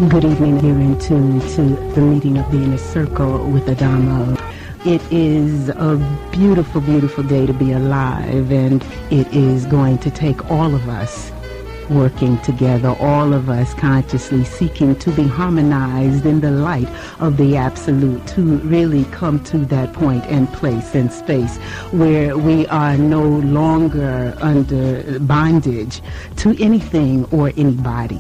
Good evening, here into the meeting of the Inner Circle with Adamo. It is a beautiful, beautiful day to be alive, and it is going to take all of us working together, all of us consciously seeking to be harmonized in the light of the Absolute, to really come to that point and place and space where we are no longer under bondage to anything or anybody.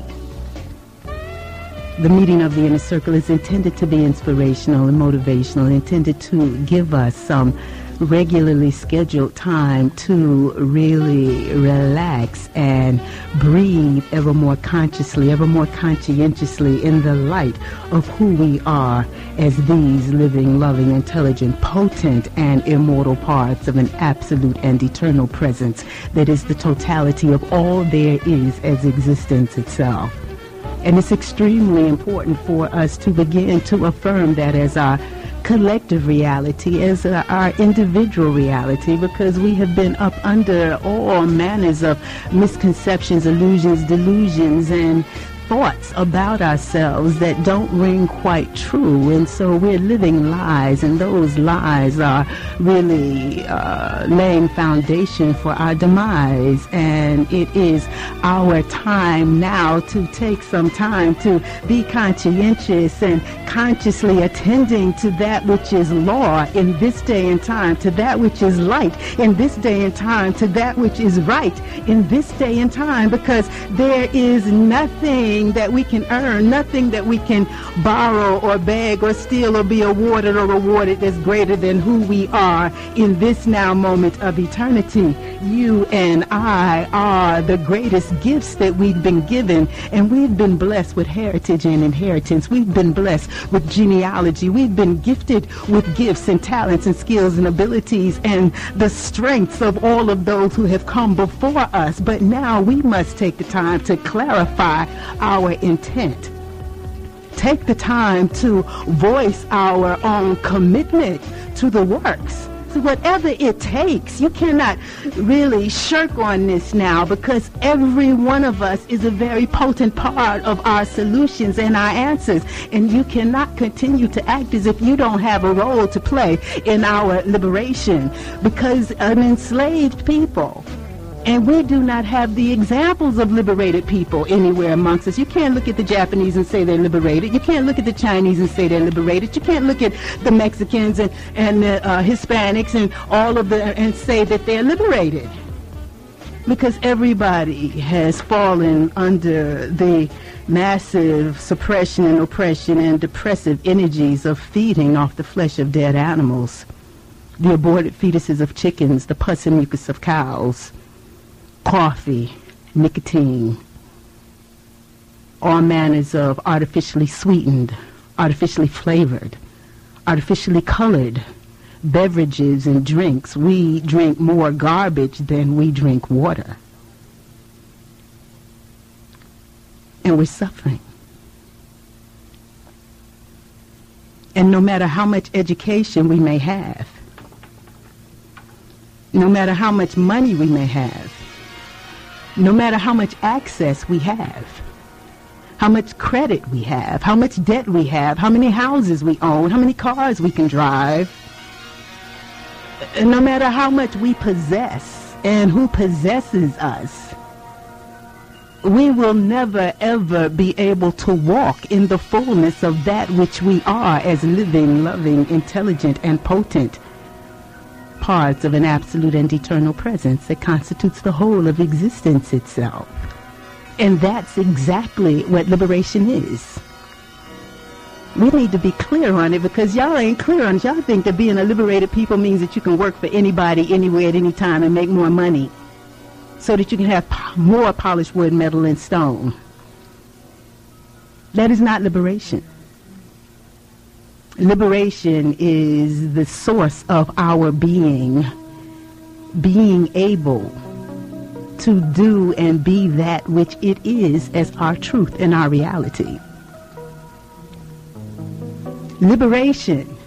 The meeting of the Inner Circle is intended to be inspirational and motivational, intended to give us some regularly scheduled time to really relax and breathe ever more consciously, ever more conscientiously in the light of who we are as these living, loving, intelligent, potent, and immortal parts of an absolute and eternal presence that is the totality of all there is as existence itself. And it's extremely important for us to begin to affirm that as our collective reality, as our individual reality, because we have been up under all manners of misconceptions, illusions, delusions, and thoughts about ourselves that don't ring quite true. And so we're living lies, and those lies are really laying foundation for our demise. And it is our time now to take some time to be conscientious and consciously attending to that which is law in this day and time, to that which is light in this day and time, to that which is right in this day and time, because there is nothing that we can earn, nothing that we can borrow or beg or steal or be awarded or rewarded that's greater than who we are in this now moment of eternity. You and I are the greatest gifts that we've been given, and we've been blessed with heritage and inheritance. We've been blessed with genealogy. We've been gifted with gifts and talents and skills and abilities and the strengths of all of those who have come before us. But now we must take the time to clarify our intent. Take the time to voice our own commitment to the works. So whatever it takes, you cannot really shirk on this now, because every one of us is a very potent part of our solutions and our answers. And you cannot continue to act as if you don't have a role to play in our liberation, because an enslaved people, and we do not have the examples of liberated people anywhere amongst us. You can't look at the Japanese and say they're liberated. You can't look at the Chinese and say they're liberated. You can't look at the Mexicans and the Hispanics and all of and say that they're liberated. Because everybody has fallen under the massive suppression and oppression and depressive energies of feeding off the flesh of dead animals, the aborted fetuses of chickens, the pus and mucus of cows, coffee, nicotine, all manners of artificially sweetened, artificially flavored, artificially colored beverages and drinks. We drink more garbage than we drink water. And we're suffering. And no matter how much education we may have, no matter how much money we may have, no matter how much access we have, how much credit we have, how much debt we have, how many houses we own, how many cars we can drive, and no matter how much we possess and who possesses us, we will never ever be able to walk in the fullness of that which we are as living, loving, intelligent, and potent parts of an absolute and eternal presence that constitutes the whole of existence itself. And that's exactly what liberation is. We need to be clear on it, because y'all ain't clear on it. Y'all think that being a liberated people means that you can work for anybody, anywhere, at any time, and make more money so that you can have more polished wood, metal, and stone. That is not liberation. Liberation is the source of our being able to do and be that which it is as our truth and our reality. Liberation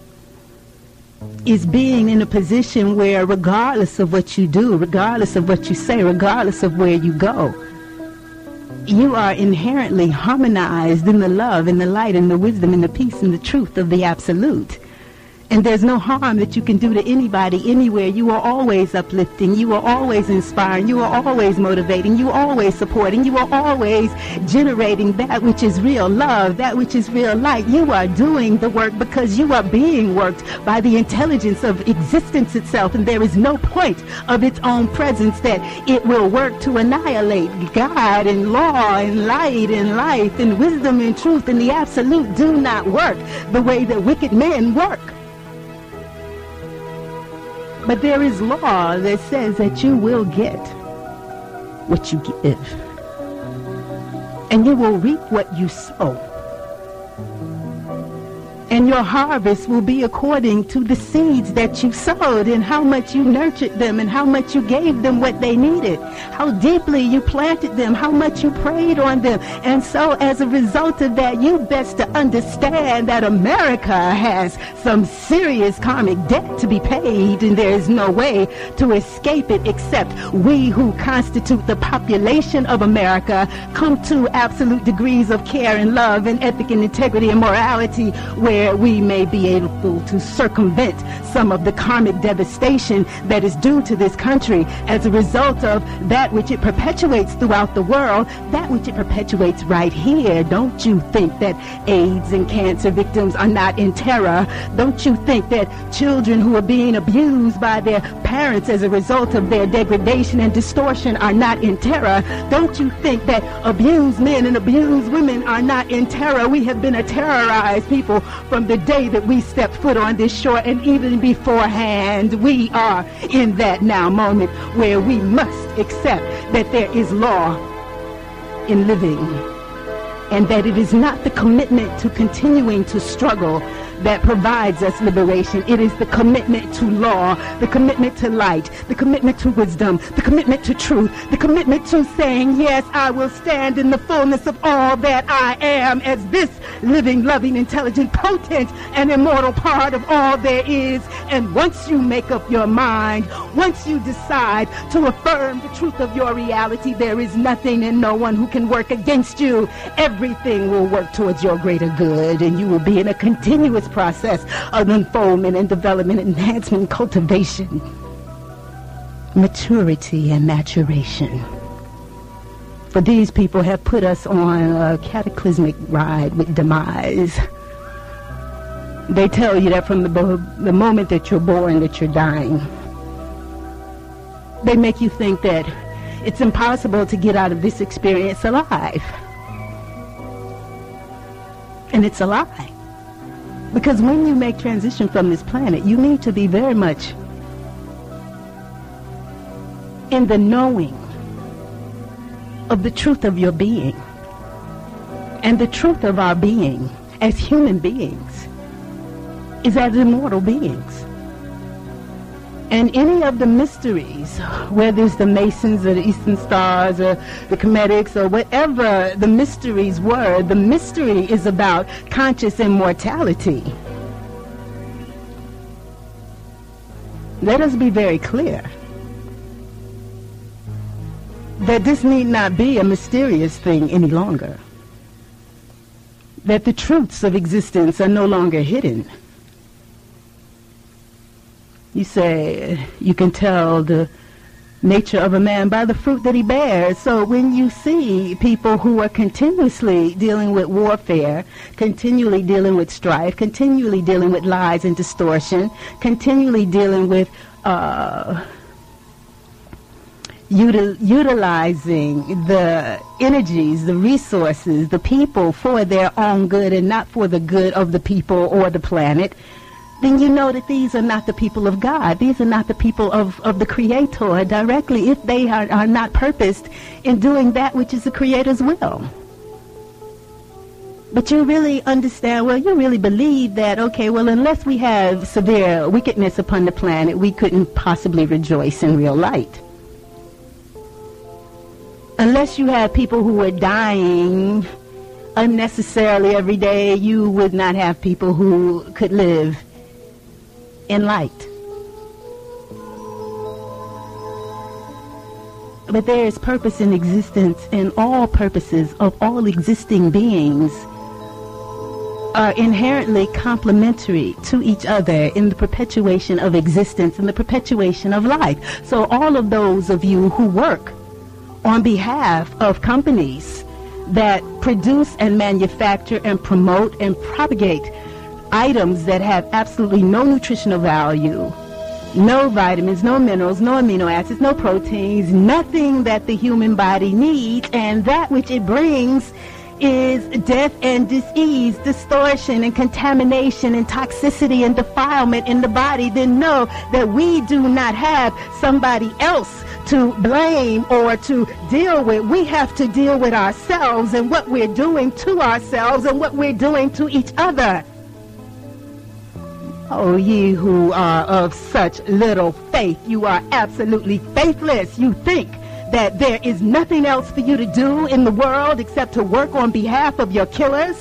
is being in a position where, regardless of what you do, regardless of what you say, regardless of where you go, you are inherently harmonized in the love and the light and the wisdom and the peace and the truth of the absolute. And there's no harm that you can do to anybody, anywhere. You are always uplifting. You are always inspiring. You are always motivating. You are always supporting. You are always generating that which is real love, that which is real light. You are doing the work because you are being worked by the intelligence of existence itself. And there is no point of its own presence that it will work to annihilate. God and law and light and life and wisdom and truth and the absolute do not work the way that wicked men work. But there is law that says that you will get what you give. And you will reap what you sow. And your harvest will be according to the seeds that you sowed and how much you nurtured them and how much you gave them what they needed, how deeply you planted them, how much you prayed on them. And so as a result of that, you best to understand that America has some serious karmic debt to be paid, and there is no way to escape it except we who constitute the population of America come to absolute degrees of care and love and ethic and integrity and morality where we may be able to circumvent some of the karmic devastation that is due to this country as a result of that which it perpetuates throughout the world, that which it perpetuates right here. Don't you think that AIDS and cancer victims are not in terror? Don't you think that children who are being abused by their parents as a result of their degradation and distortion are not in terror? Don't you think that abused men and abused women are not in terror? We have been a terrorized people from the day that we stepped foot on this shore, and even beforehand. We are in that now moment where we must accept that there is law in living, and that it is not the commitment to continuing to struggle that provides us liberation. It is the commitment to law, the commitment to light, the commitment to wisdom, the commitment to truth, the commitment to saying, yes, I will stand in the fullness of all that I am as this living, loving, intelligent, potent, and immortal part of all there is. And once you make up your mind, once you decide to affirm the truth of your reality, there is nothing and no one who can work against you. Everything will work towards your greater good, and you will be in a continuous process of unfoldment and development, enhancement, cultivation, maturity, and maturation. For these people have put us on a cataclysmic ride with demise. They tell you that from the moment that you're born that you're dying. They make you think that it's impossible to get out of this experience alive. And it's a lie. Because when you make transition from this planet, you need to be very much in the knowing of the truth of your being. And the truth of our being as human beings is as immortal beings. And any of the mysteries, whether it's the Masons or the Eastern Stars or the Cometics or whatever the mysteries were, the mystery is about conscious immortality. Let us be very clear that this need not be a mysterious thing any longer. That the truths of existence are no longer hidden. You say you can tell the nature of a man by the fruit that he bears. So when you see people who are continuously dealing with warfare, continually dealing with strife, continually dealing with lies and distortion, continually dealing with utilizing the energies, the resources, the people for their own good and not for the good of the people or the planet, then you know that these are not the people of God. These are not the people of the Creator directly, if they are not purposed in doing that which is the Creator's will. But you really understand, well, you really believe that, okay, well, unless we have severe wickedness upon the planet, we couldn't possibly rejoice in real light. Unless you have people who are dying unnecessarily every day, you would not have people who could live in light. But there is purpose in existence, and all purposes of all existing beings are inherently complementary to each other in the perpetuation of existence and the perpetuation of life. So all of those of you who work on behalf of companies that produce and manufacture and promote and propagate items that have absolutely no nutritional value, no vitamins, no minerals, no amino acids, no proteins, nothing that the human body needs, and that which it brings is death and disease, distortion and contamination and toxicity and defilement in the body, then know that we do not have somebody else to blame or to deal with. We have to deal with ourselves and what we're doing to ourselves and what we're doing to each other. Oh, ye who are of such little faith, you are absolutely faithless. You think that there is nothing else for you to do in the world except to work on behalf of your killers?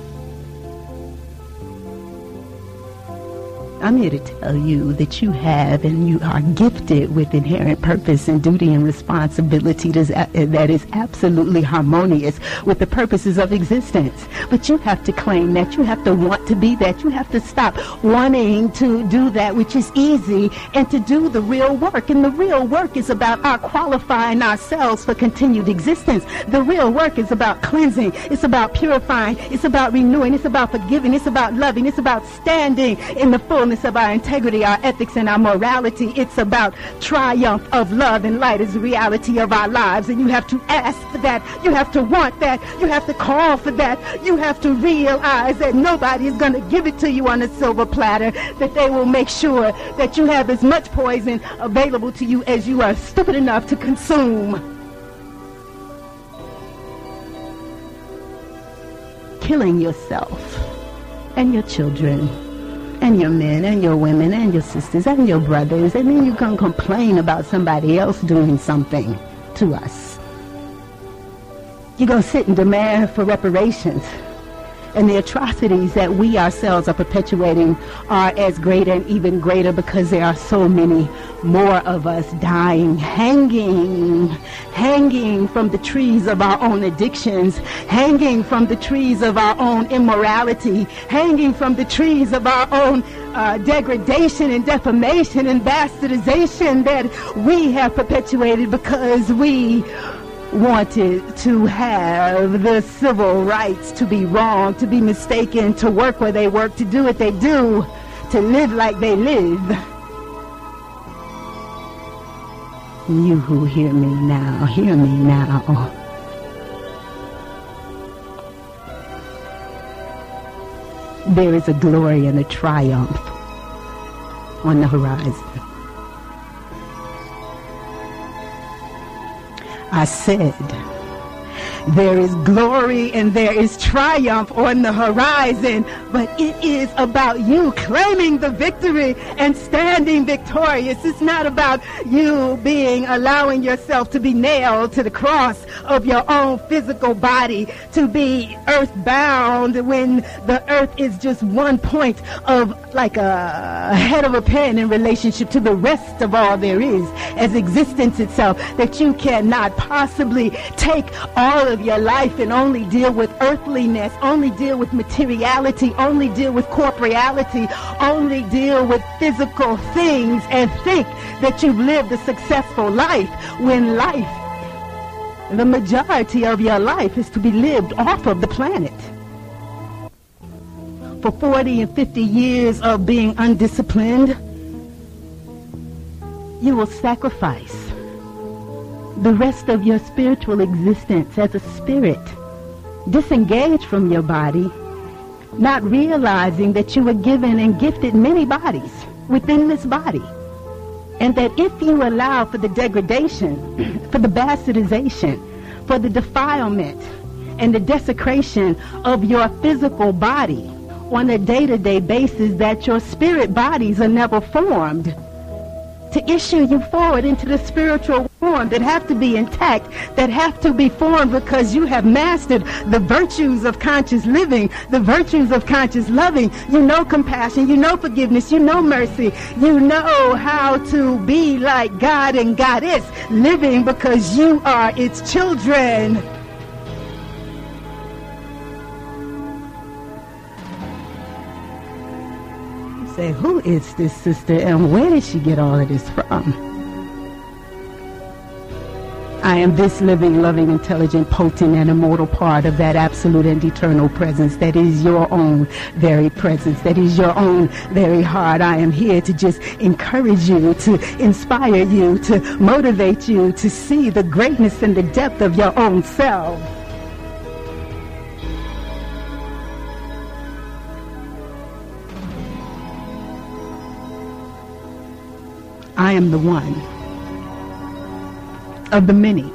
I'm here to tell you that you have and you are gifted with inherent purpose and duty and responsibility that is absolutely harmonious with the purposes of existence. But you have to claim that. You have to want to be that. You have to stop wanting to do that which is easy and to do the real work. And the real work is about our qualifying ourselves for continued existence. The real work is about cleansing. It's about purifying. It's about renewing. It's about forgiving. It's about loving. It's about standing in the fullness of our integrity, our ethics, and our morality. It's about triumph of love and light as the reality of our lives. And you have to ask for that. You have to want that. You have to call for that. You have to realize that nobody is going to give it to you on a silver platter, that they will make sure that you have as much poison available to you as you are stupid enough to consume. Killing yourself and your children and your men and your women and your sisters and your brothers, and then you can complain about somebody else doing something to us. You're going to sit and demand for reparations. And the atrocities that we ourselves are perpetuating are as great and even greater because there are so many more of us dying, hanging from the trees of our own addictions, hanging from the trees of our own immorality, hanging from the trees of our own degradation and defamation and bastardization that we have perpetuated because we wanted to have the civil rights to be wrong, to be mistaken, to work where they work, to do what they do, to live like they live. You who hear me now, hear me now. There is a glory and a triumph on the horizon. I said, there is glory and there is triumph on the horizon, but it is about you claiming the victory and standing victorious. It's not about you allowing yourself to be nailed to the cross of your own physical body, to be earthbound when the earth is just one point of like a head of a pin in relationship to the rest of all there is as existence itself, that you cannot possibly take all of your life and only deal with earthliness, only deal with materiality, only deal with corporeality, only deal with physical things and think that you've lived a successful life when life, the majority of your life, is to be lived off of the planet. For 40 and 50 years of being undisciplined, you will sacrifice the rest of your spiritual existence as a spirit, disengaged from your body, not realizing that you were given and gifted many bodies within this body. And that if you allow for the degradation, for the bastardization, for the defilement, and the desecration of your physical body on a day-to-day basis, that your spirit bodies are never formed to issue you forward into the spiritual formed, that have to be intact, that have to be formed because you have mastered the virtues of conscious living, the virtues of conscious loving. You know compassion, you know forgiveness, you know mercy, you know how to be like God and Goddess, living because you are its children. You say, who is this sister and where did she get all of this from? I am this living, loving, intelligent, potent, and immortal part of that absolute and eternal presence that is your own very presence, that is your own very heart. I am here to just encourage you, to inspire you, to motivate you to see the greatness and the depth of your own self. I am the one of the many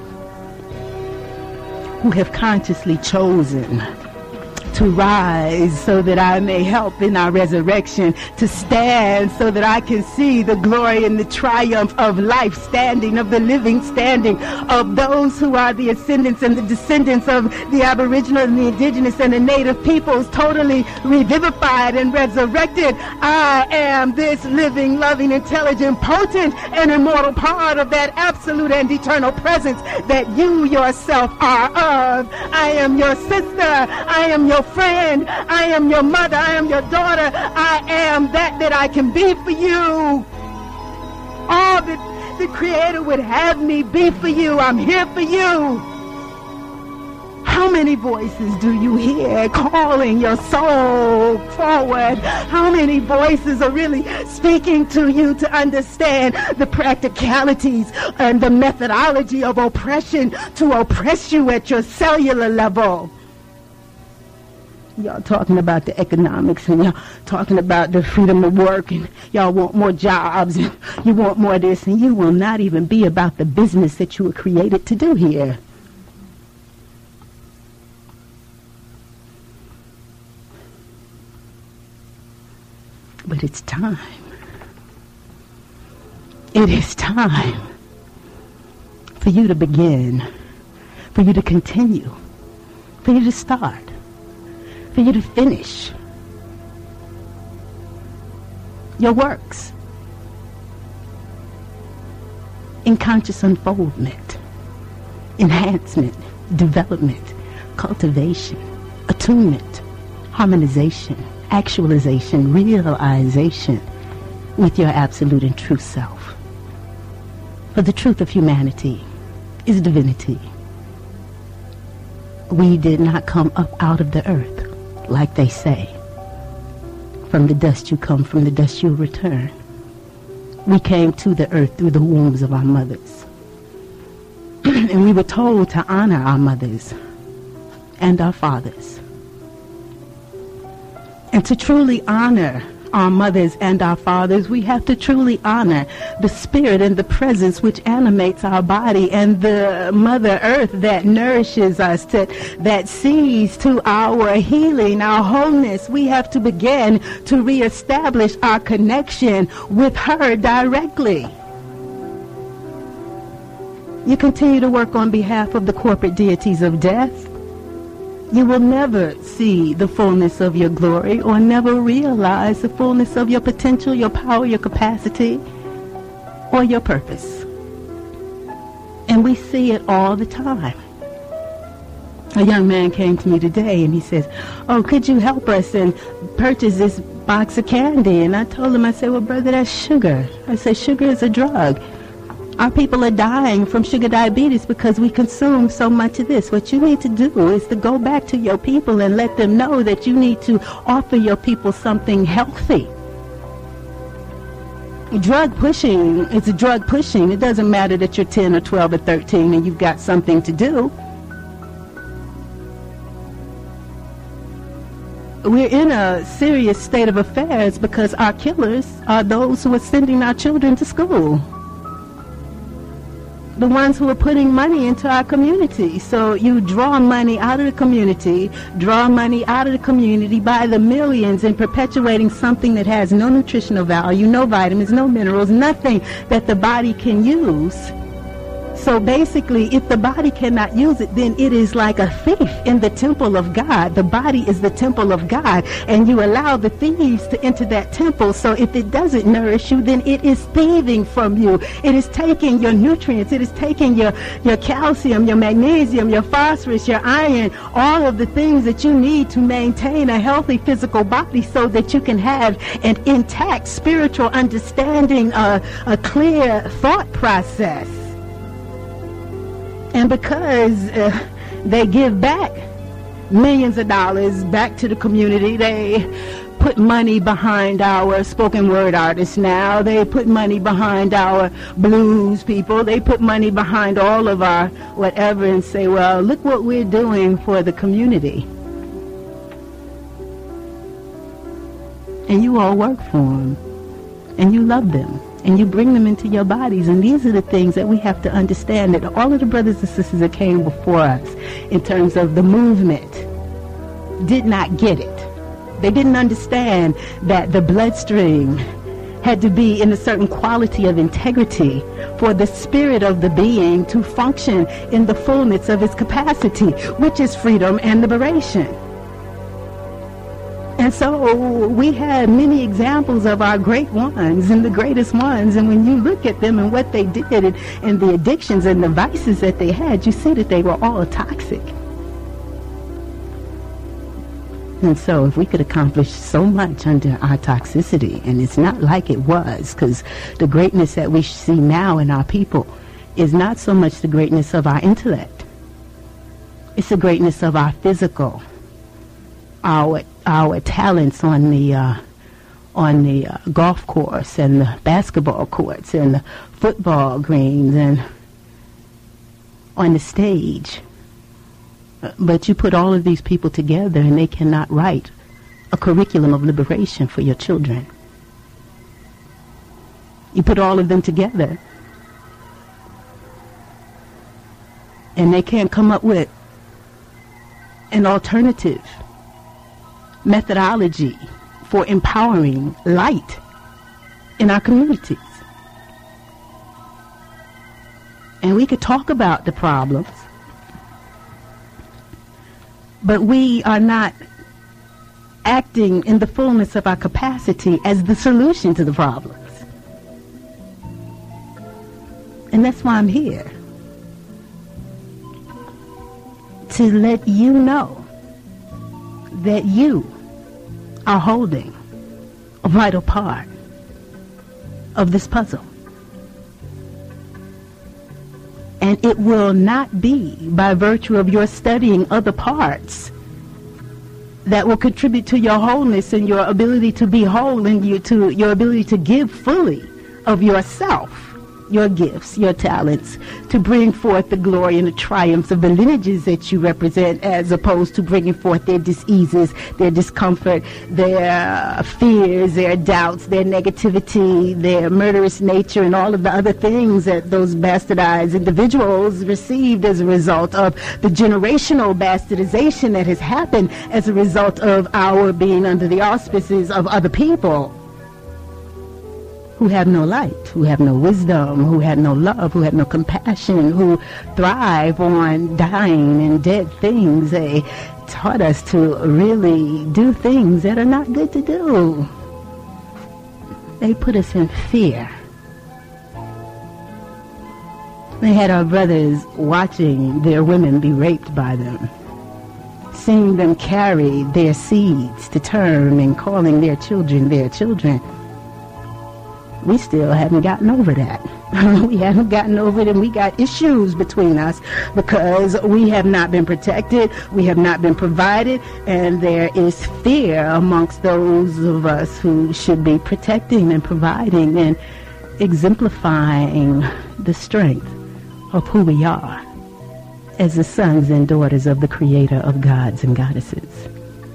who have consciously chosen to rise so that I may help in our resurrection, to stand so that I can see the glory and the triumph of life standing, of the living standing, of those who are the ascendants and the descendants of the Aboriginal and the Indigenous and the Native peoples, totally revivified and resurrected. I am this living, loving, intelligent, potent, and immortal part of that absolute and eternal presence that you yourself are of. I am your sister. I am your friend. I am your mother. I am your daughter. I am that I can be for you. All that the Creator would have me be for you. I'm here for you. How many voices do you hear calling your soul forward? How many voices are really speaking to you to understand the practicalities and the methodology of oppression to oppress you at your cellular level? Y'all talking about the economics and y'all talking about the freedom of work and y'all want more jobs and you want more of this, and you will not even be about the business that you were created to do here. But it's time. It is time for you to begin, for you to continue, for you to start, for you to finish your works in conscious unfoldment, enhancement, development, cultivation, attunement, harmonization, actualization, realization with your absolute and true self. For the truth of humanity is divinity. We did not come up out of the earth, like they say. From the dust you come, from the dust you'll return. We came to the earth through the wombs of our mothers. And we were told to honor our mothers and our fathers. And to truly honor our mothers and our fathers, we have to truly honor the spirit and the presence which animates our body and the Mother Earth that nourishes us, that sees to our healing, our wholeness. We have to begin to reestablish our connection with her directly. You continue to work on behalf of the corporate deities of death, you will never see the fullness of your glory or never realize the fullness of your potential, your power, your capacity, or your purpose. And we see it all the time. A young man came to me today and he says, "Oh, could you help us and purchase this box of candy?" And I told him, I said, "Well, brother, that's sugar." I said, "Sugar is a drug. Our people are dying from sugar diabetes because we consume so much of this. What you need to do is to go back to your people and let them know that you need to offer your people something healthy." Drug pushing is a drug pushing. It doesn't matter that you're 10 or 12 or 13 and you've got something to do. We're in a serious state of affairs because our killers are those who are sending our children to school. The ones who are putting money into our community. So you draw money out of the community, by the millions and perpetuating something that has no nutritional value, no vitamins, no minerals, nothing that the body can use. So basically, if the body cannot use it, then it is like a thief in the temple of God. The body is the temple of God, and you allow the thieves to enter that temple. So if it doesn't nourish you, then it is thieving from you. It is taking your nutrients. It is taking your calcium, your magnesium, your phosphorus, your iron, all of the things that you need to maintain a healthy physical body so that you can have an intact spiritual understanding, a clear thought process. And because they give back millions of dollars back to the community, they put money behind our spoken word artists now. They put money behind our blues people. They put money behind all of our whatever and say, well, look what we're doing for the community. And you all work for them. And you love them. And you bring them into your bodies. And these are the things that we have to understand, that all of the brothers and sisters that came before us in terms of the movement did not get it. They didn't understand that the bloodstream had to be in a certain quality of integrity for the spirit of the being to function in the fullness of its capacity, which is freedom and liberation. And so we had many examples of our great ones and the greatest ones. And when you look at them and what they did and the addictions and the vices that they had, you see that they were all toxic. And so if we could accomplish so much under our toxicity, and it's not like it was, because the greatness that we see now in our people is not so much the greatness of our intellect. It's the greatness of our physical, our talents on the golf course and the basketball courts and the football greens and on the stage. But you put all of these people together and they cannot write a curriculum of liberation for your children. You put all of them together and they can't come up with an alternative methodology for empowering light in our communities. And we could talk about the problems, but we are not acting in the fullness of our capacity as the solution to the problems. And that's why I'm here, to let you know that you are holding a vital part of this puzzle. And it will not be by virtue of your studying other parts that will contribute to your wholeness and your ability to be whole and to your ability to give fully of yourself, your gifts, your talents, to bring forth the glory and the triumphs of the lineages that you represent, as opposed to bringing forth their diseases, their discomfort, their fears, their doubts, their negativity, their murderous nature, and all of the other things that those bastardized individuals received as a result of the generational bastardization that has happened as a result of our being under the auspices of other people who have no light, who have no wisdom, who had no love, who had no compassion, who thrive on dying and dead things. They taught us to really do things that are not good to do. They put us in fear. They had our brothers watching their women be raped by them, seeing them carry their seeds to term and calling their children their children. We still haven't gotten over that. We haven't gotten over it, and we got issues between us because we have not been protected, we have not been provided, and there is fear amongst those of us who should be protecting and providing and exemplifying the strength of who we are as the sons and daughters of the Creator of gods and goddesses.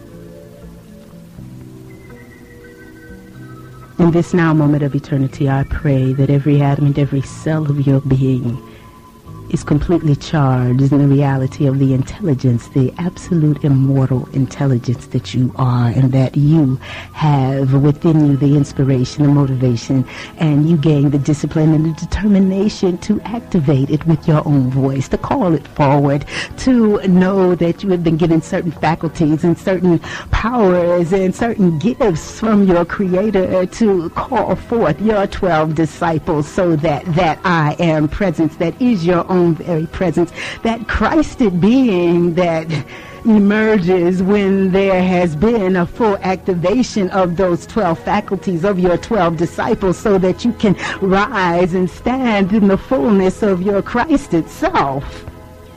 In this now moment of eternity, I pray that every atom and every cell of your being is completely charged in the reality of the intelligence, the absolute immortal intelligence that you are, and that you have within you the inspiration, the motivation, and you gain the discipline and the determination to activate it with your own voice, to call it forward, to know that you have been given certain faculties and certain powers and certain gifts from your Creator to call forth your 12 disciples, so that I am presence, that is your own very presence, that Christed being that emerges when there has been a full activation of those 12 faculties of your 12 disciples, so that you can rise and stand in the fullness of your Christ itself,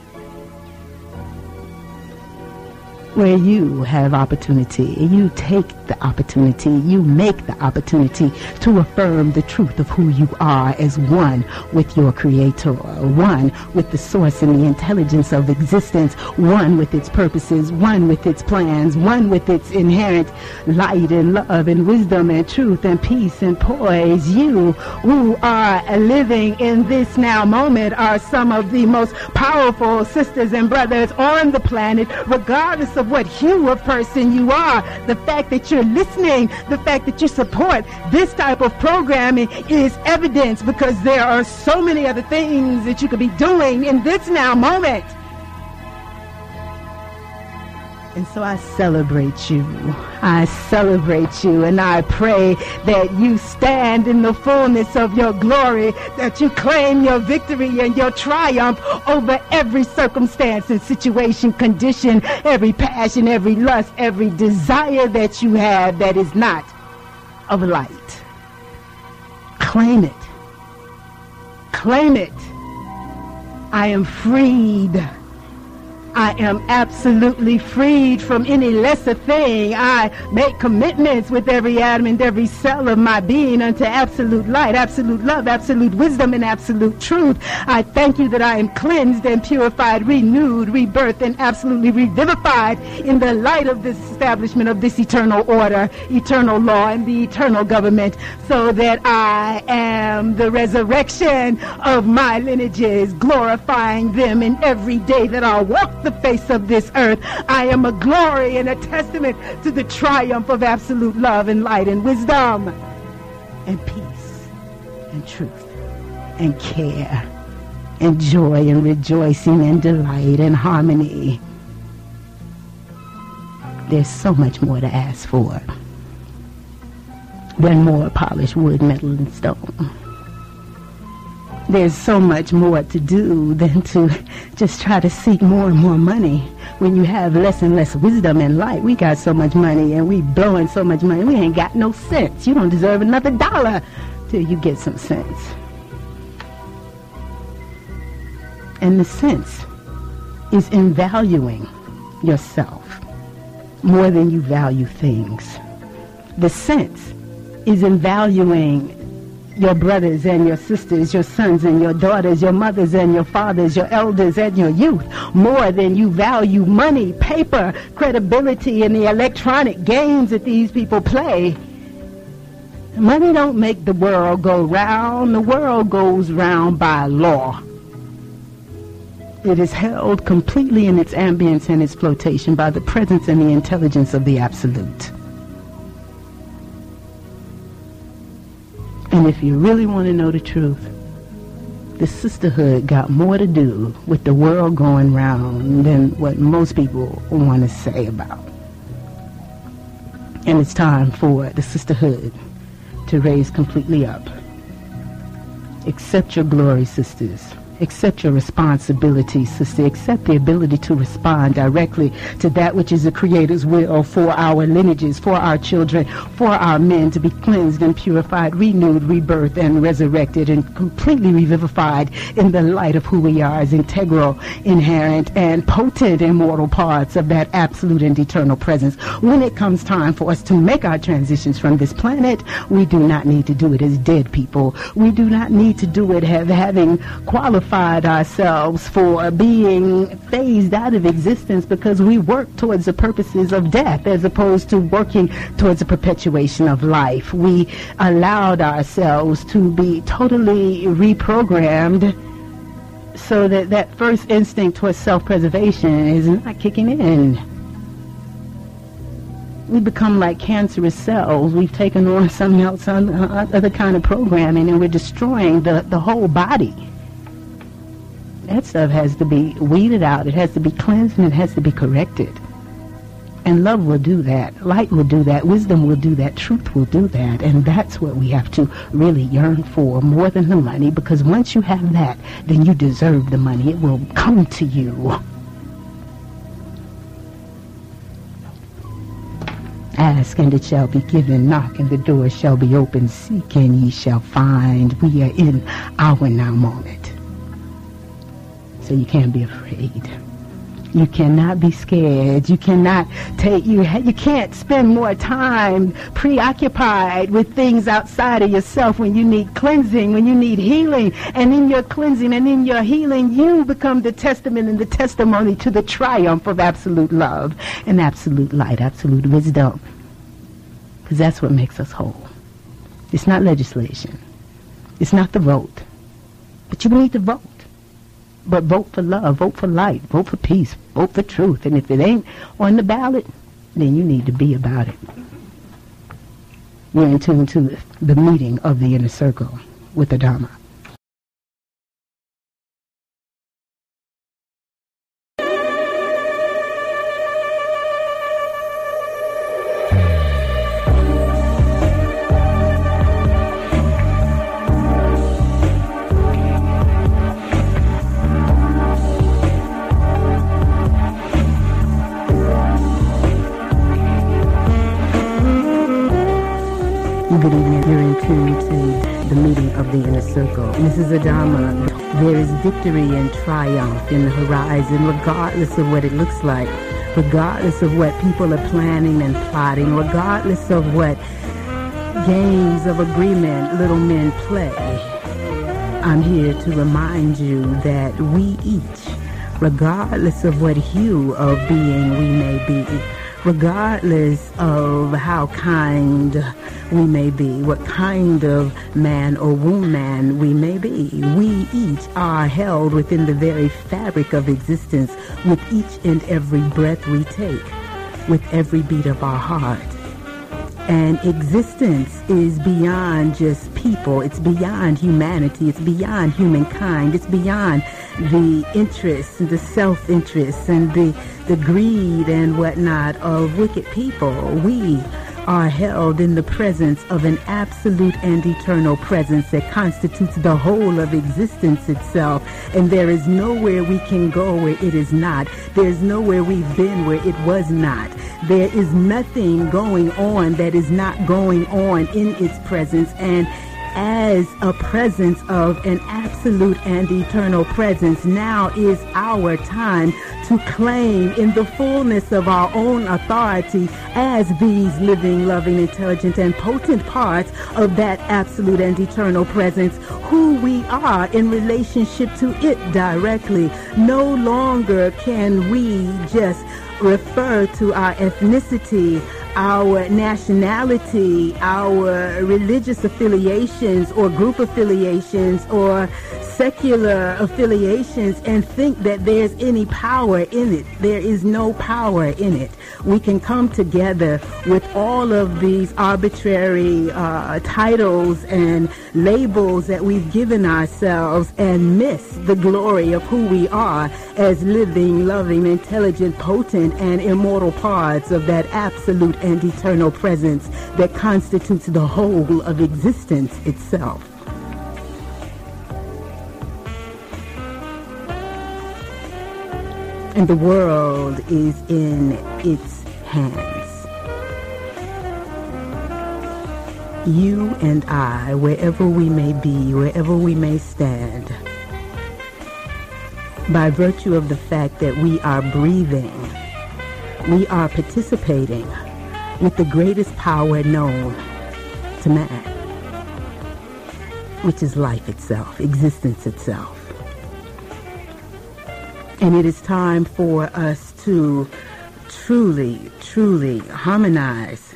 where you have opportunity. You take the opportunity, you make the opportunity to affirm the truth of who you are as one with your Creator, one with the source and the intelligence of existence, one with its purposes, one with its plans, one with its inherent light and love and wisdom and truth and peace and poise. You who are living in this now moment are some of the most powerful sisters and brothers on the planet, regardless of what hue of person you are. The fact that you're listening, the fact that you support this type of programming is evidence, because there are so many other things that you could be doing in this now moment. And so I celebrate you. I celebrate you, and I pray that you stand in the fullness of your glory, that you claim your victory and your triumph over every circumstance and situation, condition, every passion, every lust, every desire that you have that is not of light. Claim it. Claim it. I am freed. I am absolutely freed from any lesser thing. I make commitments with every atom and every cell of my being unto absolute light, absolute love, absolute wisdom, and absolute truth. I thank you that I am cleansed and purified, renewed, rebirthed, and absolutely revivified in the light of this establishment of this eternal order, eternal law, and the eternal government, so that I am the resurrection of my lineages, glorifying them in every day that I walk the face of this earth. I am a glory and a testament to the triumph of absolute love and light and wisdom and peace and truth and care and joy and rejoicing and delight and harmony. There's so much more to ask for than more polished wood, metal, and stone. There's so much more to do than to just try to seek more and more money. When you have less and less wisdom and light, we got so much money and we blowing so much money, we ain't got no sense. You don't deserve another dollar till you get some sense. And the sense is in valuing yourself more than you value things. The sense is in valuing your brothers and your sisters, your sons and your daughters, your mothers and your fathers, your elders and your youth, more than you value money, paper, credibility, and the electronic games that these people play. Money don't make the world go round. The world goes round by law. It is held completely in its ambience and its flotation by the presence and the intelligence of the Absolute. And if you really want to know the truth, the sisterhood got more to do with the world going round than what most people want to say about. And it's time for the sisterhood to raise completely up. Accept your glory, sisters. Accept your responsibility, sister. Accept the ability to respond directly to that which is the Creator's will for our lineages, for our children, for our men to be cleansed and purified, renewed, rebirthed, and resurrected, and completely revivified in the light of who we are as integral, inherent, and potent immortal parts of that absolute and eternal presence. When it comes time for us to make our transitions from this planet, we do not need to do it as dead people. We do not need to do it having qualified ourselves for being phased out of existence, because we work towards the purposes of death as opposed to working towards the perpetuation of life. We allowed ourselves to be totally reprogrammed so that that first instinct towards self-preservation is not kicking in. We become like cancerous cells. We've taken on some else, other kind of programming, and we're destroying the whole body. That stuff has to be weeded out. It has to be cleansed, and it has to be corrected. And love will do that. Light will do that. Wisdom will do that. Truth will do that. And that's what we have to really yearn for, more than the money, because once you have that, then you deserve the money. It will come to you. Ask and it shall be given. Knock and the door shall be opened. Seek and ye shall find. We are in our now moment. So you can't be afraid. You cannot be scared. You cannot you can't spend more time preoccupied with things outside of yourself when you need cleansing, when you need healing. And in your cleansing and in your healing, you become the testament and the testimony to the triumph of absolute love and absolute light, absolute wisdom. Because that's what makes us whole. It's not legislation. It's not the vote. But you need to vote. But vote for love, vote for light, vote for peace, vote for truth. And if it ain't on the ballot, then you need to be about it. We're in tune to the meeting of the inner circle with the Dharma. Good evening. You're in tune to the meeting of the inner circle. This is Adama. There is victory and triumph in the horizon, regardless of what it looks like, regardless of what people are planning and plotting, regardless of what games of agreement little men play. I'm here to remind you that we each, regardless of what hue of being we may be, regardless of how kind we may be, what kind of man or woman we may be, we each are held within the very fabric of existence with each and every breath we take, with every beat of our heart. And existence is beyond just people. It's beyond humanity. It's beyond humankind. It's beyond the interests and the self-interests and the greed and whatnot of wicked people. We are held in the presence of an absolute and eternal presence that constitutes the whole of existence itself. And there is nowhere we can go where it is not. There's nowhere we've been where it was not. There is nothing going on that is not going on in its presence. And as a presence of an absolute and eternal presence, now is our time to claim in the fullness of our own authority as these living, loving, intelligent, and potent parts of that absolute and eternal presence, who we are in relationship to it directly. No longer can we just refer to our ethnicity, our nationality, our religious affiliations or group affiliations or secular affiliations and think that there's any power in it. There is no power in it. We can come together with all of these arbitrary titles and labels that we've given ourselves and miss the glory of who we are as living, loving, intelligent, potent, and immortal parts of that absolute and eternal presence that constitutes the whole of existence itself. And the world is in its hands. You and I, wherever we may be, wherever we may stand, by virtue of the fact that we are breathing, we are participating with the greatest power known to man, which is life itself, existence itself. And it is time for us to truly, truly harmonize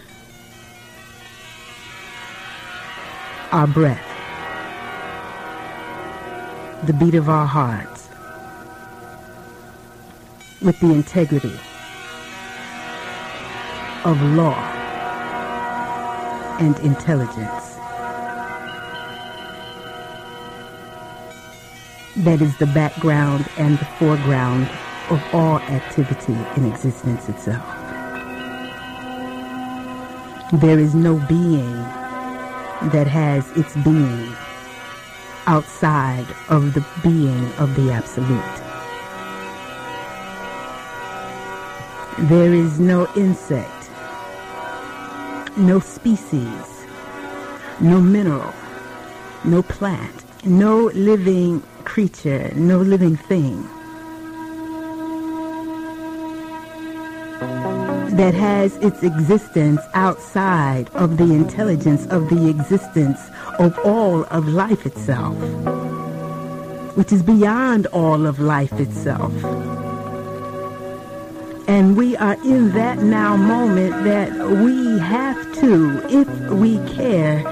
our breath, the beat of our hearts, with the integrity of law and intelligence. That is the background and the foreground of all activity in existence itself. There is no being that has its being outside of the being of the Absolute. There is no insect, no species, no mineral, no plant, no living creature, no living thing that has its existence outside of the intelligence of the existence of all of life itself, which is beyond all of life itself. And we are in that now moment that we have to, if we care,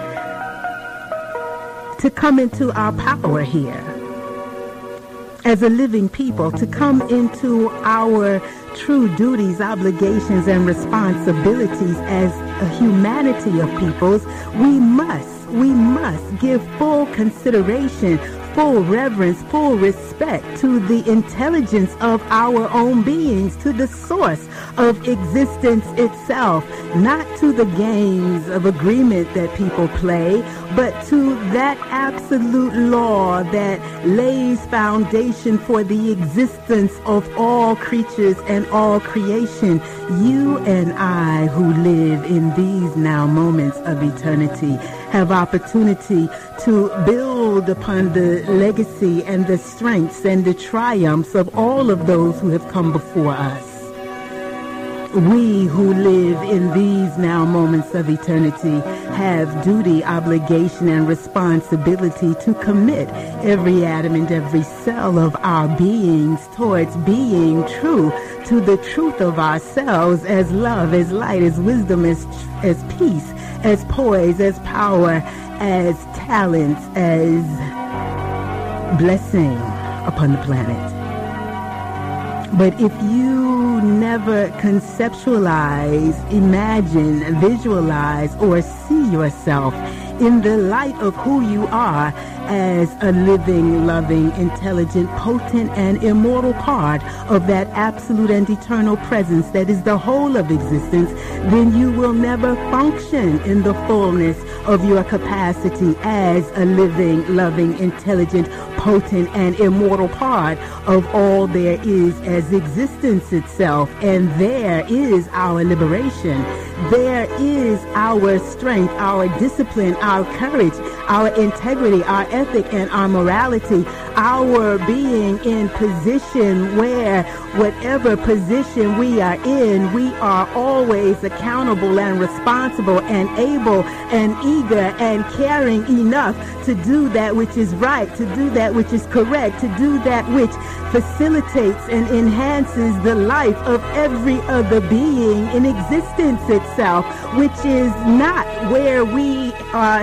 to come into our power here as a living people, to come into our true duties, obligations, and responsibilities as a humanity of peoples. We must give full consideration, full reverence, full respect to the intelligence of our own beings, to the source of existence itself, not to the games of agreement that people play, but to that absolute law that lays foundation for the existence of all creatures and all creation. You and I, who live in these now moments of eternity, have opportunity to build upon the legacy and the strengths and the triumphs of all of those who have come before us. We who live in these now moments of eternity have duty, obligation, and responsibility to commit every atom and every cell of our beings towards being true to the truth of ourselves as love, as light, as wisdom, as peace, as poise, as power, as talents, as blessing upon the planet. But if you never conceptualize, imagine, visualize, or see yourself in the light of who you are as a living, loving, intelligent, potent, and immortal part of that absolute and eternal presence that is the whole of existence, then you will never function in the fullness of your capacity as a living, loving, intelligent, potent, and immortal part of all there is as existence itself. And there is our liberation. There is our strength, our discipline, our courage, our integrity, our ethic, and our morality, our being in position where whatever position we are in, we are always accountable and responsible and able and eager and caring enough to do that which is right, to do that which is correct, to do that which facilitates and enhances the life of every other being in existence itself, which is not where we are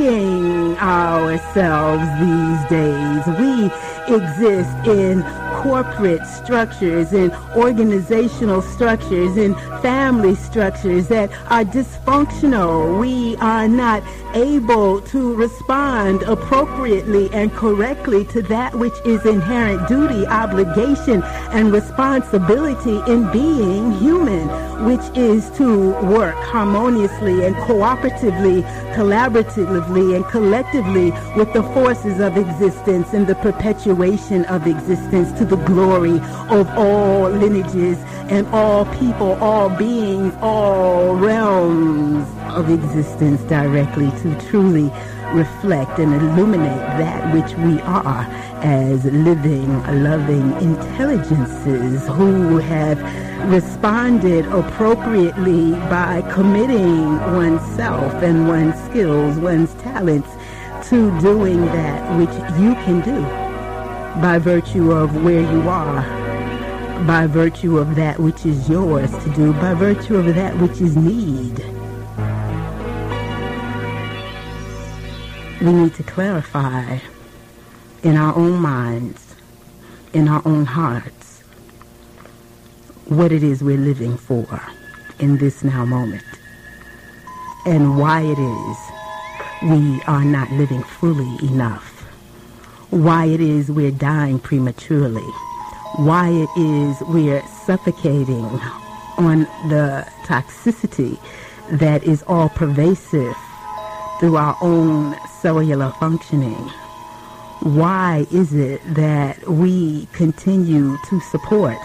seeing ourselves these days. We exist in corporate structures, in organizational structures, in family structures that are dysfunctional. We are not able to respond appropriately and correctly to that which is inherent duty, obligation, and responsibility in being human, which is to work harmoniously and cooperatively, collaboratively, and collectively with the forces of existence and the perpetuation of existence to the glory of all lineages and all people, all beings, all realms of existence, directly to truly reflect and illuminate that which we are as living, loving intelligences who have responded appropriately by committing oneself and one's skills, one's talents to doing that which you can do by virtue of where you are, by virtue of that which is yours to do, by virtue of that which is need. We need to clarify in our own minds, in our own hearts, what it is we're living for in this now moment, and why it is we are not living fully enough, why it is we're dying prematurely, why it is we're suffocating on the toxicity that is all pervasive through our own cellular functioning. Why is it that we continue to support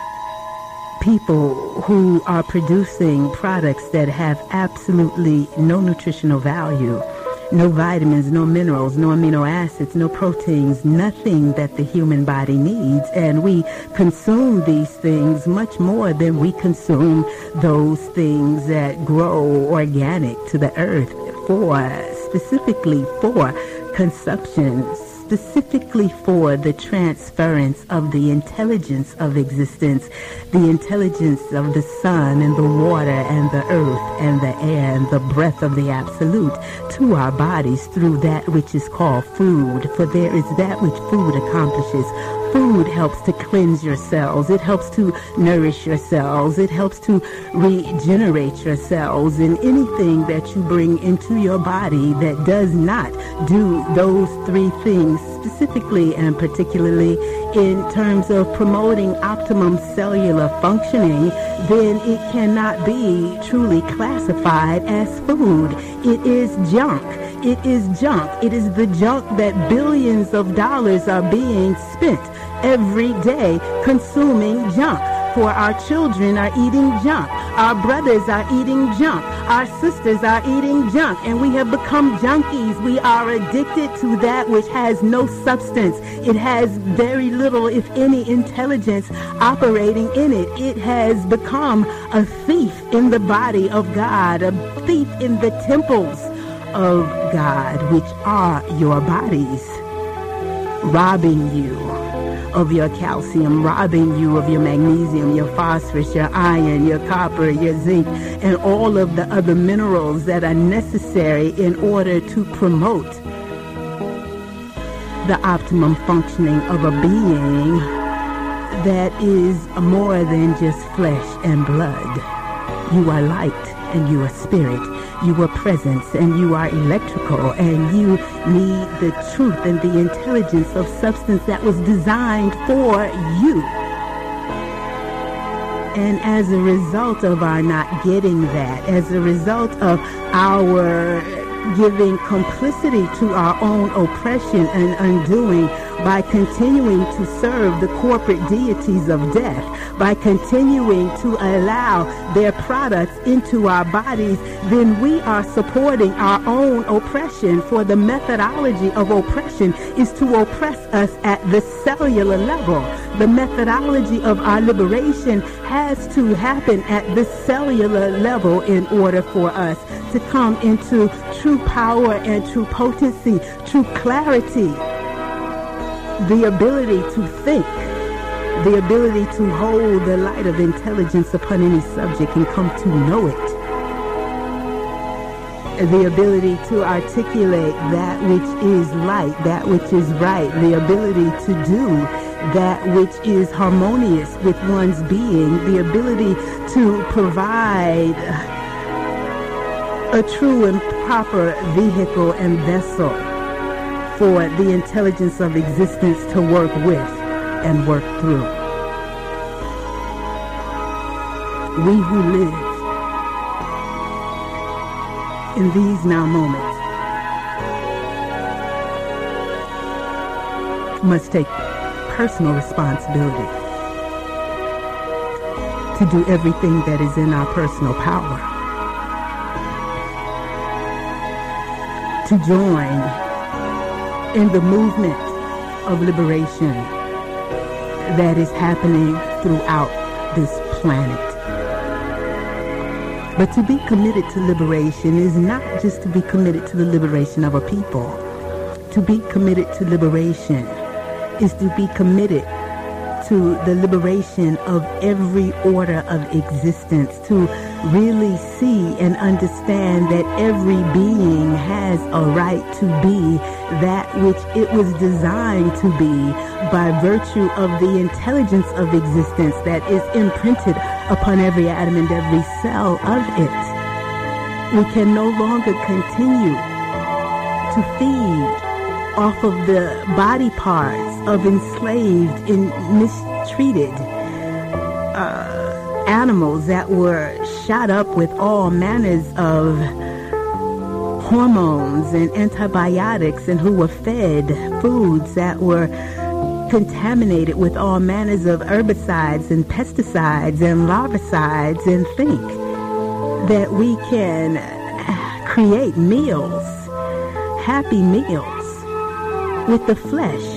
people who are producing products that have absolutely no nutritional value, no vitamins, no minerals, no amino acids, no proteins, nothing that the human body needs, and we consume these things much more than we consume those things that grow organic to the earth specifically for consumption, specifically for the transference of the intelligence of existence, the intelligence of the sun and the water and the earth and the air and the breath of the absolute to our bodies through that which is called food. For there is that which food accomplishes. Food helps to cleanse your cells. It helps to nourish your cells. It helps to regenerate your cells. And anything that you bring into your body that does not do those three things specifically and particularly in terms of promoting optimum cellular functioning, then it cannot be truly classified as food. It is junk. It is junk. It is the junk that billions of dollars are being spent every day consuming junk. For our children are eating junk. Our brothers are eating junk. Our sisters are eating junk. And we have become junkies. We are addicted to that which has no substance. It has very little, if any, intelligence operating in it. It has become a thief in the body of God, a thief in the temples of God, which are your bodies, robbing you of your calcium, robbing you of your magnesium, your phosphorus, your iron, your copper, your zinc, and all of the other minerals that are necessary in order to promote the optimum functioning of a being that is more than just flesh and blood. You are light and you are spirit. You are presence and you are electrical, and you need the truth and the intelligence of substance that was designed for you. And as a result of our not getting that, as a result of our giving complicity to our own oppression and undoing by continuing to serve the corporate deities of death, by continuing to allow their products into our bodies, then we are supporting our own oppression. For the methodology of oppression is to oppress us at the cellular level. The methodology of our liberation has to happen at the cellular level in order for us to come into true power and true potency, true clarity, the ability to think, the ability to hold the light of intelligence upon any subject and come to know it, the ability to articulate that which is light, that which is right, the ability to do that which is harmonious with one's being, the ability to provide a true and proper vehicle and vessel for the intelligence of existence to work with and work through. We who live in these now moments must take personal responsibility to do everything that is in our personal power to join in the movement of liberation that is happening throughout this planet. But to be committed to liberation is not just to be committed to the liberation of a people. To be committed to liberation is to be committed to to the liberation of every order of existence, to really see and understand that every being has a right to be that which it was designed to be by virtue of the intelligence of existence that is imprinted upon every atom and every cell of it. We can no longer continue to feed off of the body parts of enslaved and mistreated animals that were shot up with all manners of hormones and antibiotics, and who were fed foods that were contaminated with all manners of herbicides and pesticides and larvicides, and think that we can create meals, happy meals, with the flesh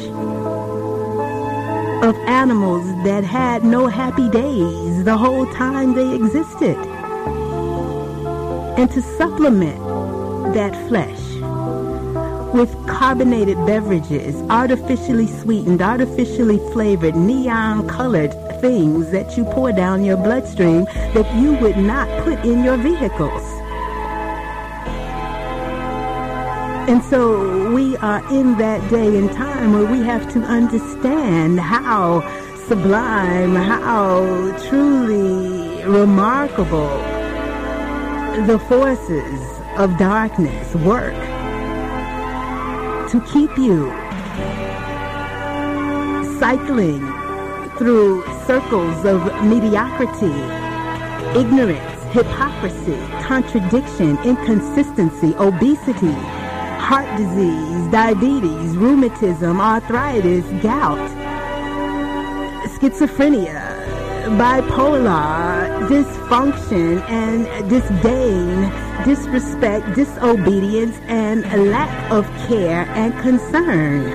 of animals that had no happy days the whole time they existed, and to supplement that flesh with carbonated beverages, artificially sweetened, artificially flavored, neon-colored things that you pour down your bloodstream that you would not put in your vehicles. And so we are in that day and time where we have to understand how sublime, how truly remarkable the forces of darkness work to keep you cycling through circles of mediocrity, ignorance, hypocrisy, contradiction, inconsistency, obesity, heart disease, diabetes, rheumatism, arthritis, gout, schizophrenia, bipolar, dysfunction, and disdain, disrespect, disobedience, and a lack of care and concern.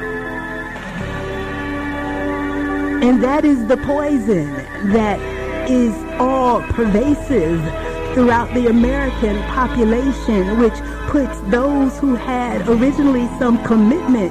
And that is the poison that is all pervasive throughout the American population, which puts those who had originally some commitment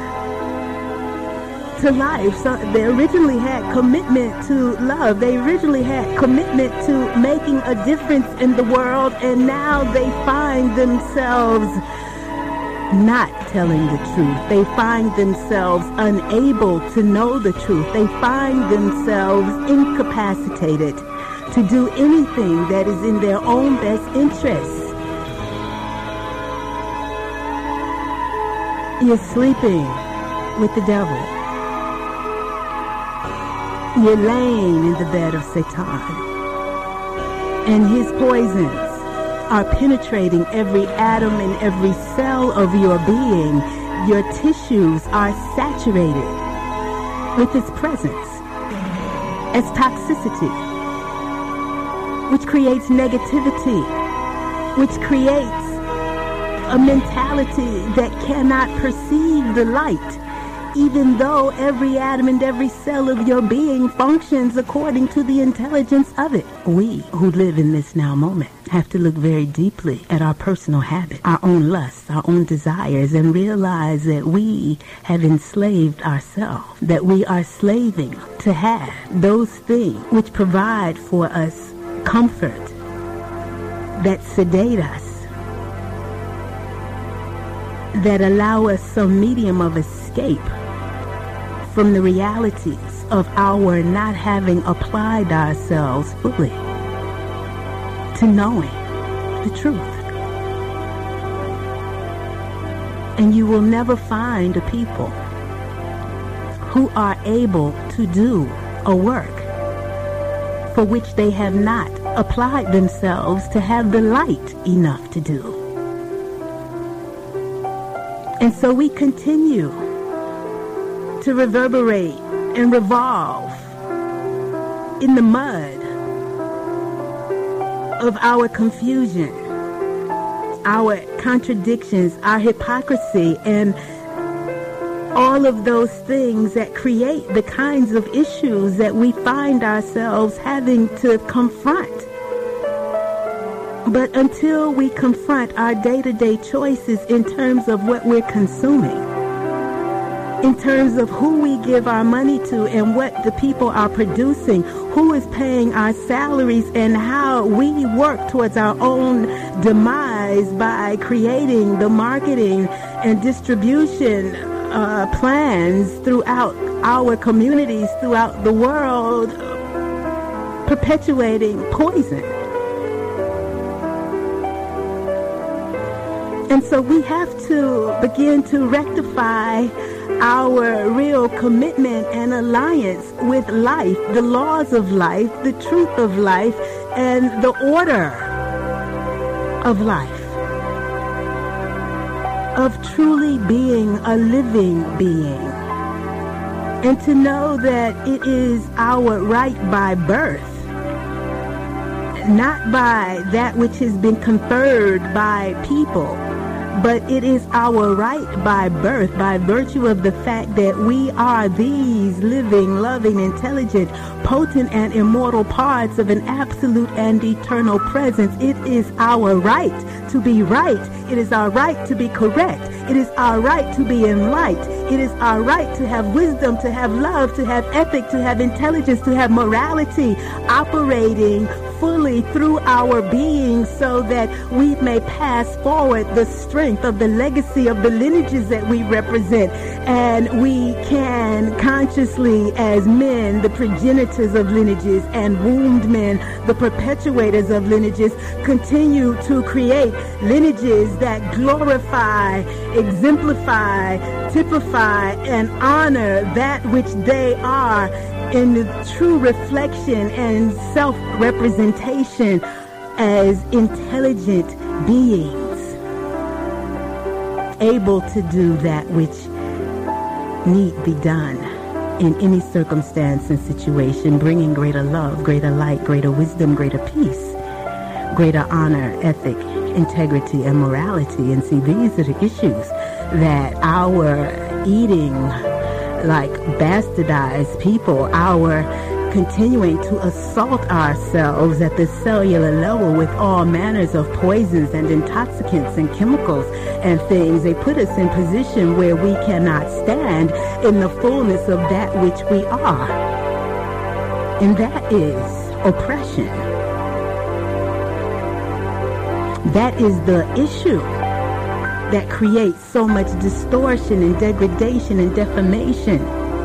to life. So they originally had commitment to love. They originally had commitment to making a difference in the world, and now they find themselves not telling the truth. They find themselves unable to know the truth. They find themselves incapacitated to do anything that is in their own best interests. You're sleeping with the devil. You're laying in the bed of Satan. And his poisons are penetrating every atom and every cell of your being. Your tissues are saturated with his presence as toxicity, which creates negativity, which creates a mentality that cannot perceive the light, even though every atom and every cell of your being functions according to the intelligence of it. We who live in this now moment have to look very deeply at our personal habits, our own lusts, our own desires, and realize that we have enslaved ourselves, that we are slaving to have those things which provide for us comfort, that sedate us, that allow us some medium of escape from the realities of our not having applied ourselves fully to knowing the truth. And you will never find a people who are able to do a work for which they have not applied themselves to have the light enough to do. And so we continue to reverberate and revolve in the mud of our confusion, our contradictions, our hypocrisy, and all of those things that create the kinds of issues that we find ourselves having to confront. But until we confront our day-to-day choices in terms of what we're consuming, in terms of who we give our money to and what the people are producing, who is paying our salaries, and how we work towards our own demise by creating the marketing and distribution plans throughout our communities, throughout the world, perpetuating poison. And so we have to begin to rectify our real commitment and alliance with life, the laws of life, the truth of life, and the order of life, of truly being a living being. And to know that it is our right by birth, not by that which has been conferred by people, but it is our right by birth, by virtue of the fact that we are these living, loving, intelligent, potent, and immortal parts of an absolute and eternal presence. It is our right to be right. It is our right to be correct. It is our right to be in light. It is our right to have wisdom, to have love, to have ethic, to have intelligence, to have morality operating fully through our being, so that we may pass forward the strength of the legacy of the lineages that we represent, and we can consciously, as men, the progenitors of lineages, and wombed men, the perpetuators of lineages, continue to create lineages that glorify, exemplify, typify, and honor that which they are in the true reflection and self-representation as intelligent beings, able to do that which need be done in any circumstance and situation, bringing greater love, greater light, greater wisdom, greater peace, greater honor, ethic, integrity, and morality. And see, these are the issues that our eating like bastardized people, our continuing to assault ourselves at the cellular level with all manners of poisons and intoxicants and chemicals and things. They put us in position where we cannot stand in the fullness of that which we are. And that is oppression. That is the issue that creates so much distortion and degradation and defamation,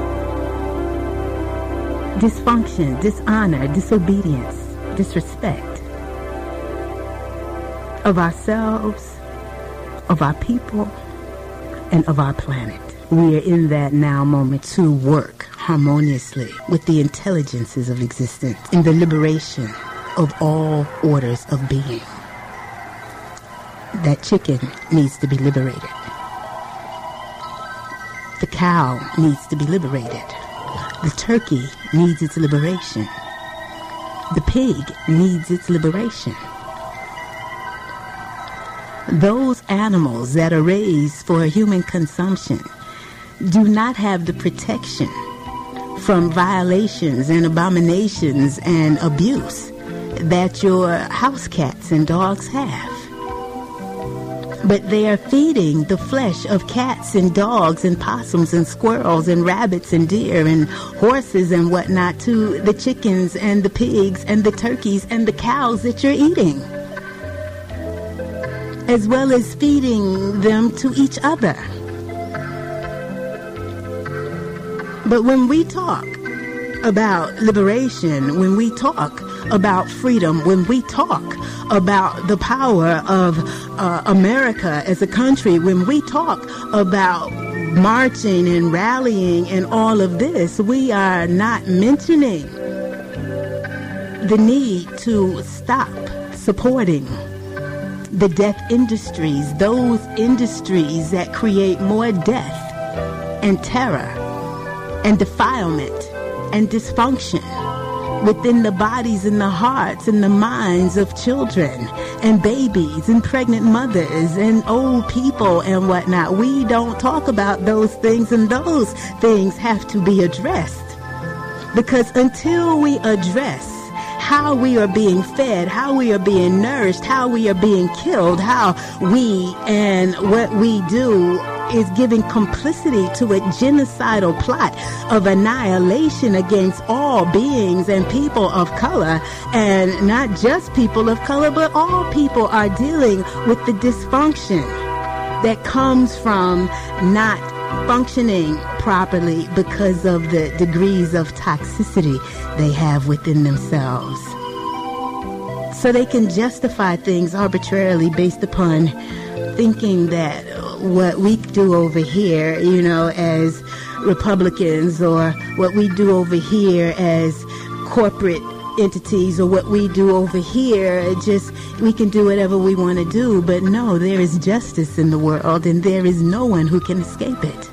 dysfunction, dishonor, disobedience, disrespect of ourselves, of our people, and of our planet. We are in that now moment to work harmoniously with the intelligences of existence in the liberation of all orders of being. That chicken needs to be liberated. The cow needs to be liberated. The turkey needs its liberation. The pig needs its liberation. Those animals that are raised for human consumption do not have the protection from violations and abominations and abuse that your house cats and dogs have. But they are feeding the flesh of cats and dogs and possums and squirrels and rabbits and deer and horses and whatnot to the chickens and the pigs and the turkeys and the cows that you're eating, as well as feeding them to each other. But when we talk about liberation, when we talk about freedom, when we talk about the power of America as a country, when we talk about marching and rallying and all of this, we are not mentioning the need to stop supporting the death industries, those industries that create more death and terror and defilement and dysfunction within the bodies and the hearts and the minds of children and babies and pregnant mothers and old people and whatnot. We don't talk about those things, and those things have to be addressed, because until we address how we are being fed, how we are being nourished, how we are being killed, how we and what we do is giving complicity to a genocidal plot of annihilation against all beings and people of color. And not just people of color, but all people are dealing with the dysfunction that comes from not functioning properly because of the degrees of toxicity they have within themselves. So they can justify things arbitrarily based upon thinking that what we do over here, as Republicans, or what we do over here as corporate entities, or what we do over here, we can do whatever we want to do. But no, there is justice in the world, and there is no one who can escape it.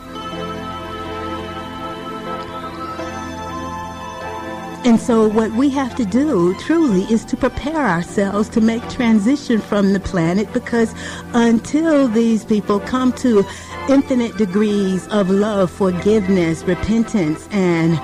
And so what we have to do, truly, is to prepare ourselves to make transition from the planet, because until these people come to infinite degrees of love, forgiveness, repentance, and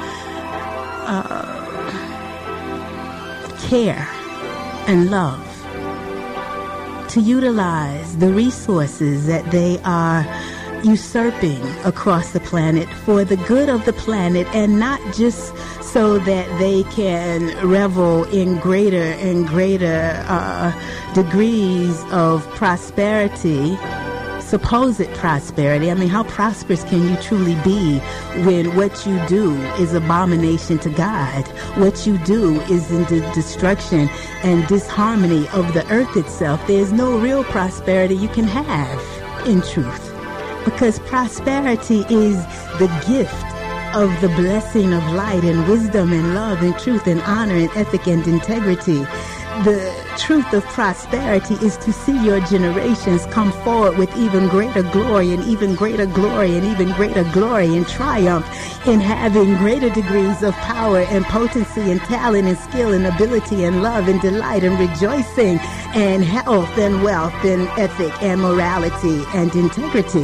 care and love, to utilize the resources that they are usurping across the planet for the good of the planet, and not just so that they can revel in greater and greater degrees of prosperity, supposed prosperity. I mean, how prosperous can you truly be when what you do is abomination to God? What you do is in the destruction and disharmony of the earth itself. There's no real prosperity you can have in truth, because prosperity is the gift of the blessing of light and wisdom and love and truth and honor and ethic and integrity. The truth of prosperity is to see your generations come forward with even greater glory and even greater glory and even greater glory and triumph in having greater degrees of power and potency and talent and skill and ability and love and delight and rejoicing and health and wealth and ethic and morality and integrity.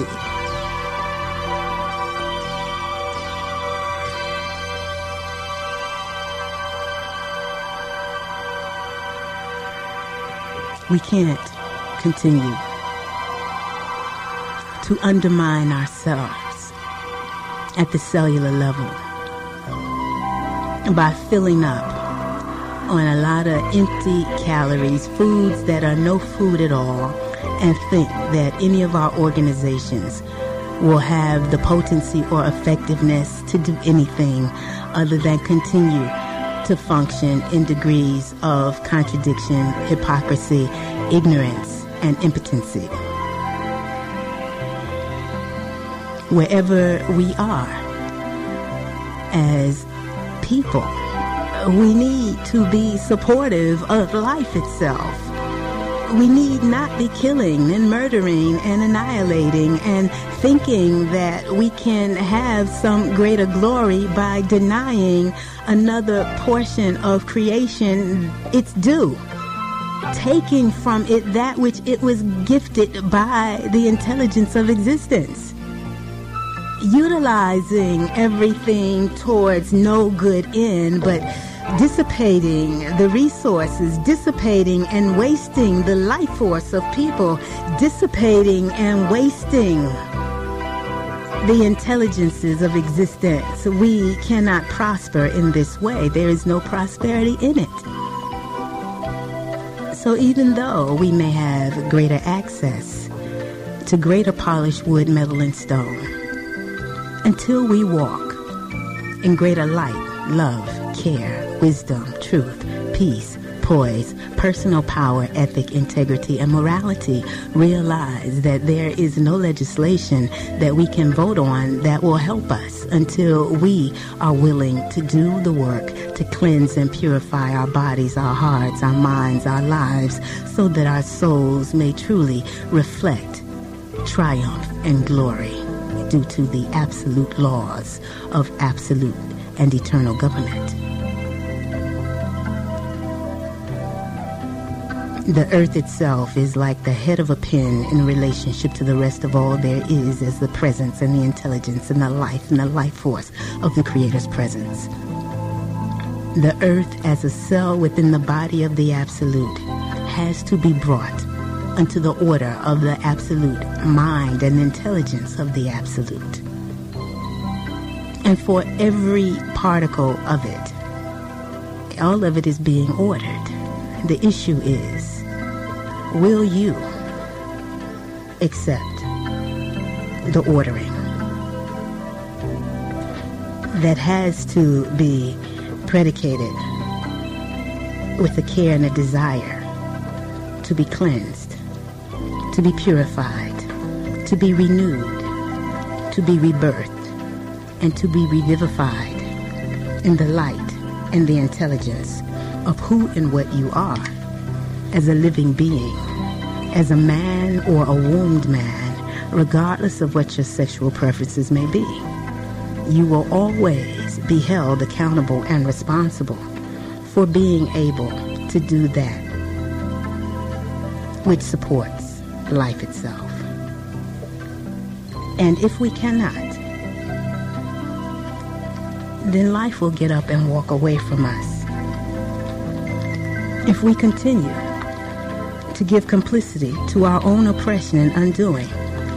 We can't continue to undermine ourselves at the cellular level by filling up on a lot of empty calories, foods that are no food at all, and think that any of our organizations will have the potency or effectiveness to do anything other than continue to function in degrees of contradiction, hypocrisy, ignorance, and impotency. Wherever we are as people, we need to be supportive of life itself. We need not be killing and murdering and annihilating and thinking that we can have some greater glory by denying another portion of creation its due, taking from it that which it was gifted by the intelligence of existence, utilizing everything towards no good end, but dissipating the resources, dissipating and wasting the life force of people, dissipating and wasting the intelligences of existence. We cannot prosper in this way. There is no prosperity in it. So even though we may have greater access to greater polished wood, metal, and stone, until we walk in greater light, love, care, wisdom, truth, peace, poise, personal power, ethic, integrity, and morality, realize that there is no legislation that we can vote on that will help us until we are willing to do the work to cleanse and purify our bodies, our hearts, our minds, our lives, so that our souls may truly reflect triumph and glory due to the absolute laws of absolute and eternal government. The earth itself is like the head of a pin in relationship to the rest of all there is as the presence and the intelligence and the life force of the Creator's presence. The earth as a cell within the body of the Absolute has to be brought unto the order of the Absolute mind and intelligence of the Absolute. And for every particle of it, all of it is being ordered. The issue is, will you accept the ordering that has to be predicated with a care and a desire to be cleansed, to be purified, to be renewed, to be rebirthed, and to be revivified in the light and the intelligence of who and what you are as a living being, as a man or a wombed man, regardless of what your sexual preferences may be. You will always be held accountable and responsible for being able to do that which supports life itself. And if we cannot, then life will get up and walk away from us. If we continue to give complicity to our own oppression and undoing,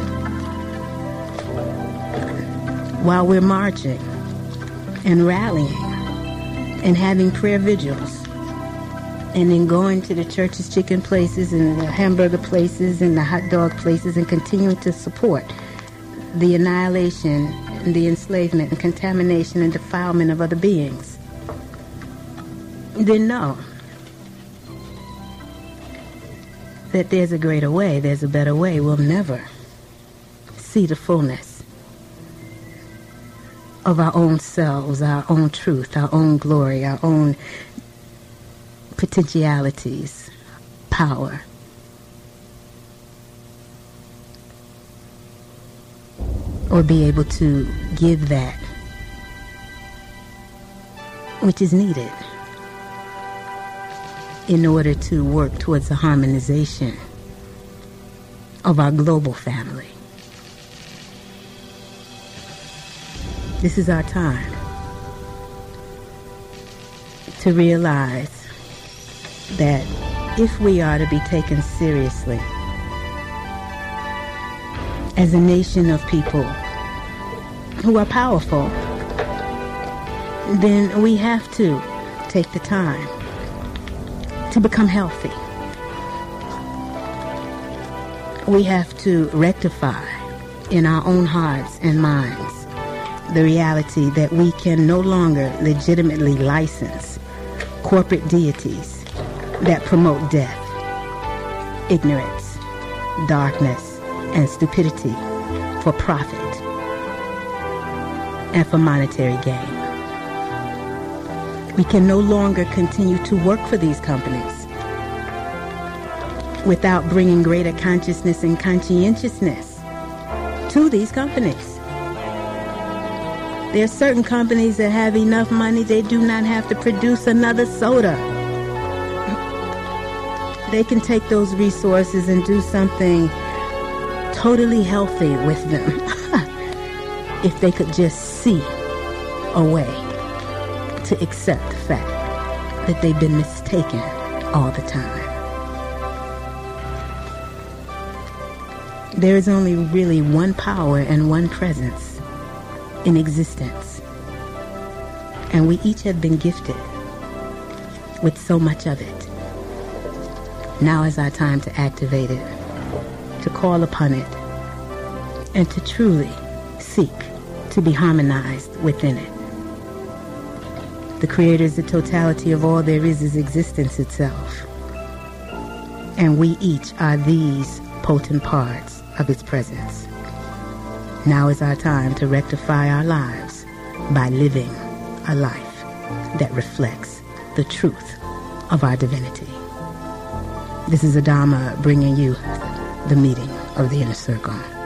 while we're marching and rallying and having prayer vigils and then going to the church's chicken places and the hamburger places and the hot dog places and continuing to support the annihilation and the enslavement and contamination and defilement of other beings, then know that there's a greater way, there's a better way. We'll never see the fullness of our own selves, our own truth, our own glory, our own potentialities, power. Or be able to give that which is needed in order to work towards the harmonization of our global family. This is our time to realize that if we are to be taken seriously as a nation of people who are powerful, then we have to take the time to become healthy. We have to rectify in our own hearts and minds the reality that we can no longer legitimately license corporate deities that promote death, ignorance, darkness, and stupidity for profit and for monetary gain. We can no longer continue to work for these companies without bringing greater consciousness and conscientiousness to these companies. There are certain companies that have enough money, they do not have to produce another soda. They can take those resources and do something totally healthy with them if they could just see a way to accept the fact that they've been mistaken all the time. There is only really one power and one presence in existence, and we each have been gifted with so much of it. Now is our time to activate it, to call upon it, and to truly seek to be harmonized within it. The Creator is the totality of all there is existence itself. And we each are these potent parts of its presence. Now is our time to rectify our lives by living a life that reflects the truth of our divinity. This is Adama bringing you the meeting of the Inner Circle.